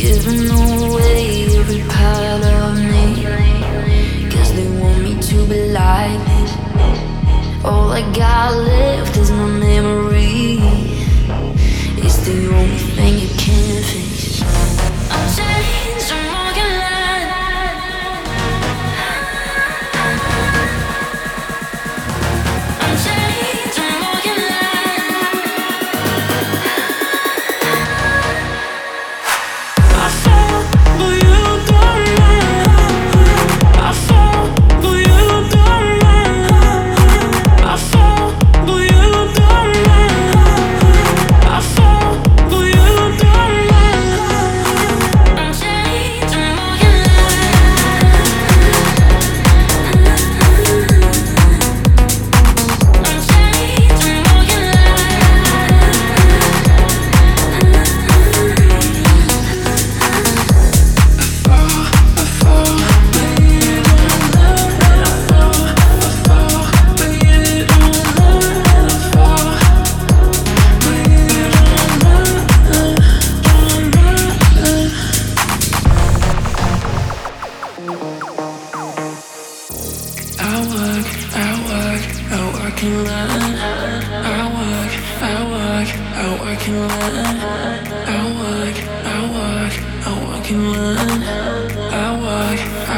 Giving away every part of me, 'cause they want me to be like this. All I got left is my memory. It's the only thing you can't fix. I'm changed, I'm walking line. I'm changed, I'm walking line. I fall, but you don't mind. I fall, but you don't mind. I fall, but you don't mind. I fall, but you don't mind. I'm changed, I'm walking line. I'm changed, I'm walking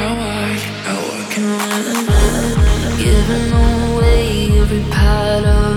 giving away every part of